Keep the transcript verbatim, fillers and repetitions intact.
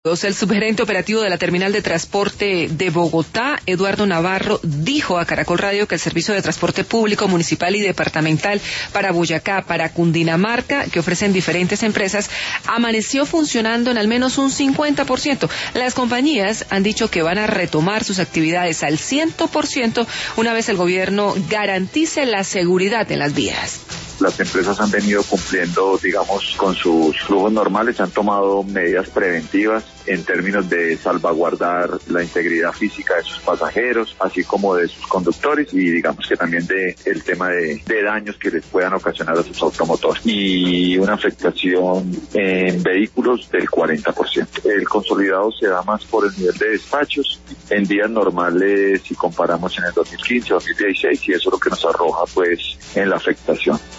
El subgerente operativo de la Terminal de Transporte de Bogotá, Eduardo Navarro, dijo a Caracol Radio que el servicio de transporte público, municipal y departamental para Boyacá, para Cundinamarca, que ofrecen diferentes empresas, amaneció funcionando en al menos un cincuenta por ciento. Las compañías han dicho que van a retomar sus actividades al cien por ciento una vez el gobierno garantice la seguridad en las vías. Las empresas han venido cumpliendo, digamos, con sus flujos normales, han tomado medidas preventivas en términos de salvaguardar la integridad física de sus pasajeros, así como de sus conductores y digamos que también de el tema de, de daños que les puedan ocasionar a sus automotores. Y una afectación en vehículos del cuarenta por ciento. El consolidado se da más por el nivel de despachos en días normales si comparamos en el dos mil quince, dos mil dieciséis, y eso es lo que nos arroja pues en la afectación.